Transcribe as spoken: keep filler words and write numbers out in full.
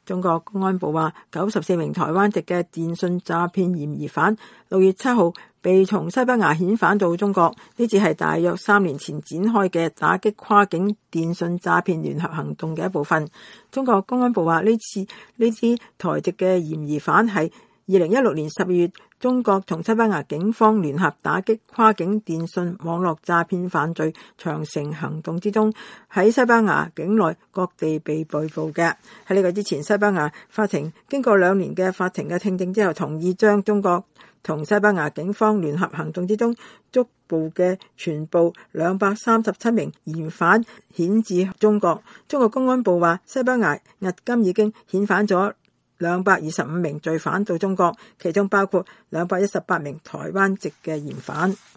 中國公安部話，九十四名台灣籍嘅電信詐騙嫌疑犯六月七號被從西班牙遣返到中國，呢次係大約三年前展開嘅打擊跨境電信詐騙聯合行動嘅一部分。中國公安部話，呢次呢啲台籍嘅嫌疑犯係二零一六年十二月，中國同西班牙警方聯合打擊跨境電信網絡詐騙犯罪長城行動之中，喺西班牙境內各地被捕嘅。喺呢個之前，西班牙法庭經過兩年嘅法庭嘅聽證之後，同意將中國同西班牙警方聯合行動之中捉捕嘅全部兩百三十七名嫌犯遣至中國。中國公安部話，西班牙迄今已經遣返咗兩百二十五名罪犯到中國，其中包括兩百一十八名台灣籍嘅嫌犯。